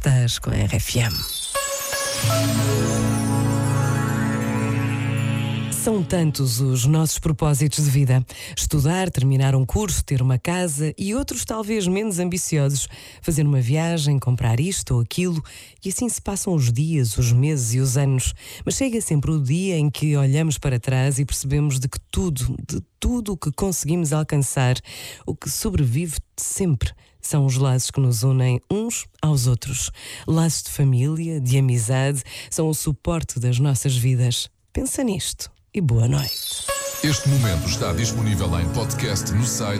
Estás com a RFM. São tantos os nossos propósitos de vida. Estudar, terminar um curso, ter uma casa e outros talvez menos ambiciosos. Fazer uma viagem, comprar isto ou aquilo. E assim se passam os dias, os meses e os anos. Mas chega sempre o dia em que olhamos para trás e percebemos de tudo o que conseguimos alcançar, o que sobrevive sempre são os laços que nos unem uns aos outros. Laços de família, de amizade, são o suporte das nossas vidas. Pensa nisto. E boa noite. Este momento está disponível em podcast no site